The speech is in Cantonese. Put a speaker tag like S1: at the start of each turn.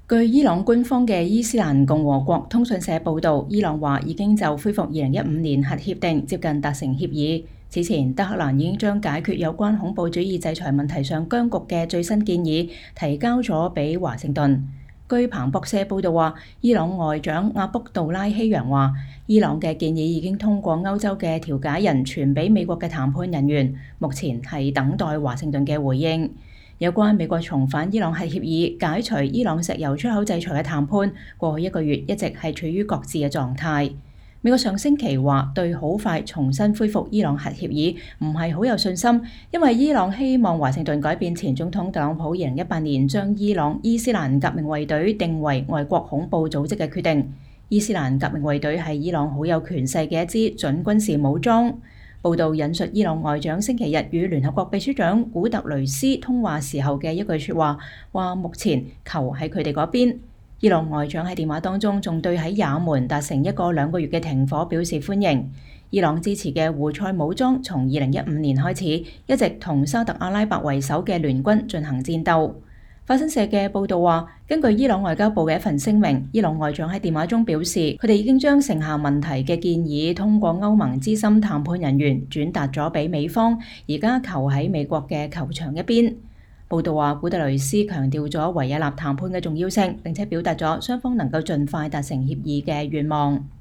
S1: 據伊朗官方嘅伊斯蘭共和國通訊社報導，伊朗話已經就恢復2015年核協定接近達成協議。此前，德黑蘭已經將解決有關恐怖主義制裁問題上僵局嘅最新建議提交咗俾華盛頓。據彭博社報導話，伊朗外長阿卜杜拉希揚話，伊朗嘅建議已經通過歐洲嘅調解人傳俾美國嘅談判人員，目前係等待華盛頓嘅回應。有關美國重返伊朗核協議、解除伊朗石油出口制裁嘅談判，過去1個月一直係處於擱置嘅狀態。美國上星期話對好快重新恢復伊朗核協議唔係好有信心，因為伊朗希望華盛頓改變前總統特朗普2018年將伊朗伊斯蘭革命衛隊定為外國恐怖組織嘅決定。伊斯蘭革命衛隊係伊朗好有權勢嘅一支準軍事武裝。報道引述伊朗外長星期日與聯合國秘書長古特雷斯通話時候嘅一句說話，話目前球喺佢哋嗰邊。伊朗外長喺電話當中仲對喺也門達成2個月嘅停火表示歡迎。伊朗支持嘅胡塞武裝從2015年開始一直同沙特阿拉伯為首嘅聯軍進行戰鬥。法新社嘅報導話，根據伊朗外交部嘅一份聲明，伊朗外長喺電話中表示，佢哋已經將剩下問題嘅建議通過歐盟資深談判人員轉達咗俾美方，而家球喺美國嘅球場一邊。報導話，古特雷斯強調咗維也納談判嘅重要性，並且表達咗雙方能夠盡快達成協議嘅願望。